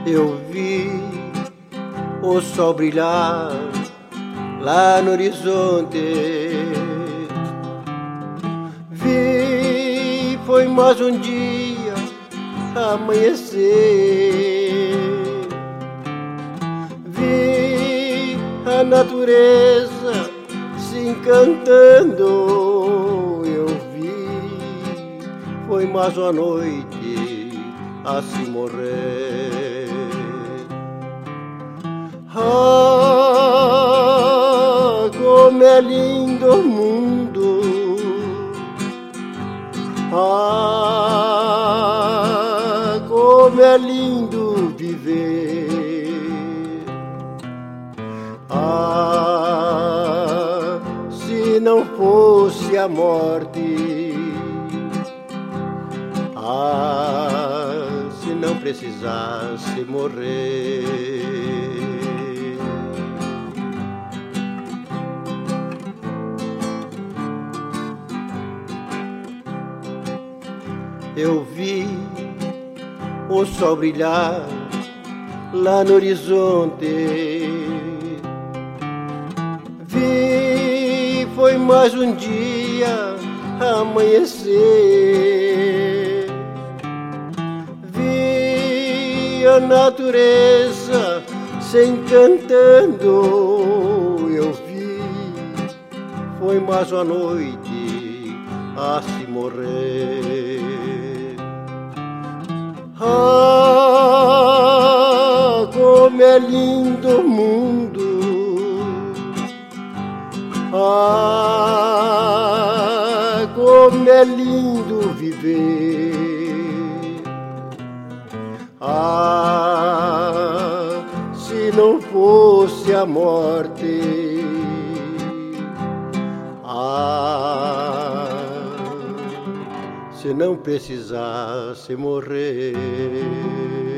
Eu vi o sol brilhar lá no horizonte. Vi, foi mais um dia amanhecer. Vi a natureza se encantando. Eu vi, foi mais uma noite a se morrer. Ah, como é lindo o mundo. Ah, como é lindo viver. Ah, se não fosse a morte. Ah, se não precisasse morrer. Eu vi o sol brilhar lá no horizonte. Vi, foi mais um dia amanhecer. Vi a natureza se encantando. Eu vi, foi mais uma noite a se morrer. Ah, como é lindo o mundo. Ah, como é lindo viver. Ah, se não fosse a morte. Ah, se não precisasse morrer.